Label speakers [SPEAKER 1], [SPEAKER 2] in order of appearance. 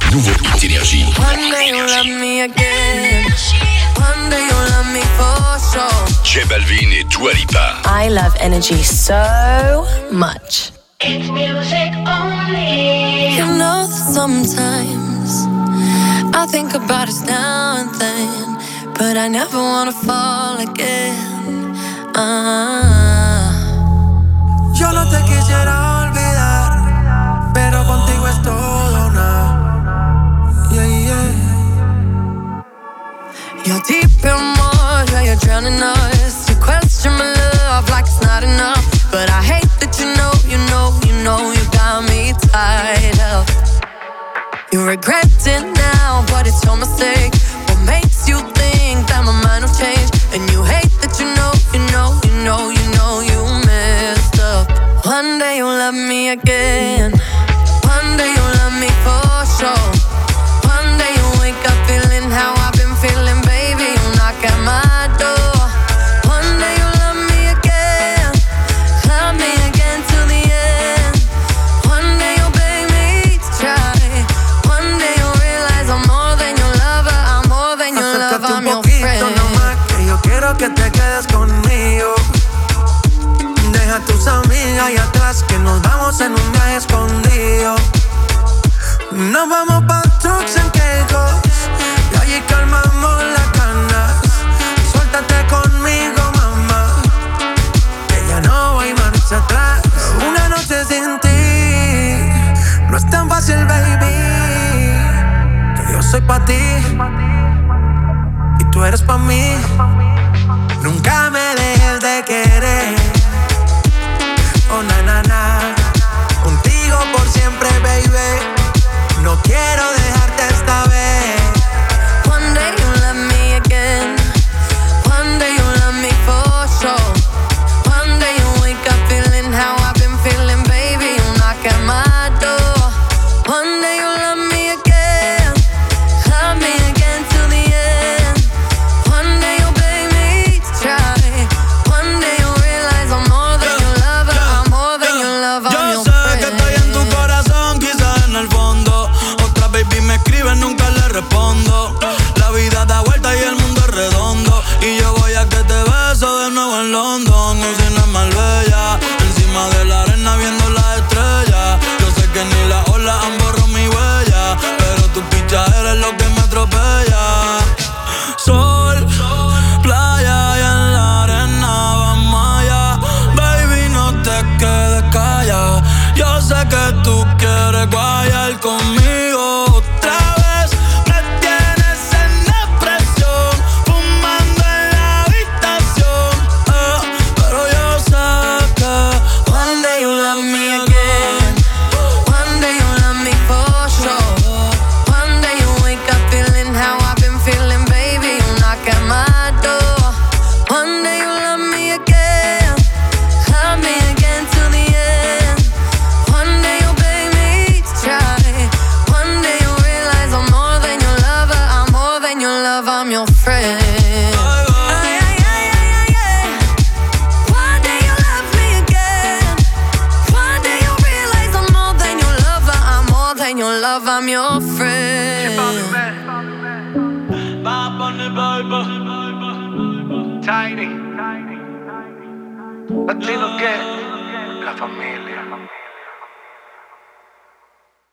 [SPEAKER 1] nouveau hit Énergie.
[SPEAKER 2] One day you'll love me again. One day you'll love me for sure.
[SPEAKER 1] J Balvin et Dua Lipa.
[SPEAKER 3] I love Energy so much.
[SPEAKER 4] It's music only.
[SPEAKER 2] You know that sometimes I think about us now and then, but I never wanna fall again.
[SPEAKER 5] Yo no te quisiera olvidar, pero contigo es todo o nada. Yeah, yeah.
[SPEAKER 2] You're deep in water, you're drowning us. You question my love like it's not enough, but I hate that you got me tied up. You regret it now, but it's your mistake. What makes you think that my mind will change? And you hate that you messed up. One day you'll love me again. One day you'll love me for sure. One day you'll wake up feeling how I've been feeling, baby. You'll knock at my door. One day you'll love me again till the end. One day you'll beg me to try. One day you'll realize I'm more than your lover. I'm more than your lover. I'm your friend.
[SPEAKER 5] Nomás que yo quiero que te quedes conmigo. Deja tus amigas allá atrás, que nos vamos en un viaje escondido. Nos vamos pa' Turks and Caicos y allí calmamos las ganas. Suéltate conmigo, mamá, que ya no hay marcha atrás. Una noche sin ti no es tan fácil, baby, que yo soy pa' ti y tú eres pa' mí. Nunca me dejes de querer. Oh, na, na, na. Contigo por siempre, baby. No quiero dejarte esta vez.
[SPEAKER 2] One day you'll love me again. One day you'll love me for sure. One day you'll wake up feeling how I've been feeling, baby. You'll knock at my door. One day you'll love me again till the end. One day you'll beg me to try. One day you'll realize I'm more than your lover. I'm more than your lover. I'm your friend.
[SPEAKER 6] Yo sé que estoy en tu corazón, quizás en el fondo. Otra baby me escribe, nunca le respondo. La vida da vuelta y el mundo es redondo. Y yo voy a que te beso de nuevo en London. Usina es Marbella, encima de la arena viendo las estrellas. Yo sé que ni las olas han borrado mi huella, pero tu picha eres lo que me atropella. Sol, playa y en la arena vamos allá. Baby, no te quedes callada. Yo sé que tú quieres guayar conmigo otra vez. Me tienes en depresión, fumando en la habitación. Pero yo sé que
[SPEAKER 2] One day you'll love me again. One day you'll love me for sure. One day you'll wake up feeling how I've been feeling, baby. You'll knock at my door. One day you'll love me again till the end. One day you'll beg me to try. One day you'll realize I'm more than your lover. I'm more than your lover. I'm your friend. One day you'll love me again. One day you'll realize I'm more than your lover. I'm more than your lover. I'm your friend.
[SPEAKER 5] Tiny Latino que la familia.